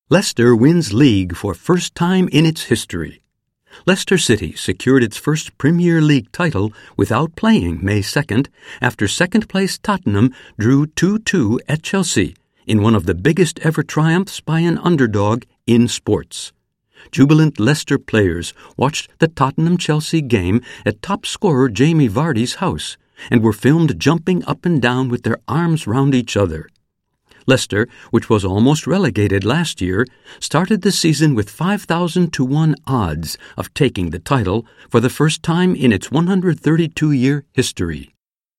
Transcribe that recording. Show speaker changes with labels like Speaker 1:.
Speaker 1: Leicester wins league for first time in its history. Leicester City secured its first Premier League title without playing May 2nd after second-place Tottenham drew 2-2 at Chelsea in one of the biggest ever triumphs by an underdog in sports. Jubilant Leicester players watched the Tottenham-Chelsea game at top scorer Jamie Vardy's house and were filmed jumping up and down with their arms round each other. Leicester, which was almost relegated last year, started the season with 5,000-1 odds of taking the title for the first time in its 132-year history.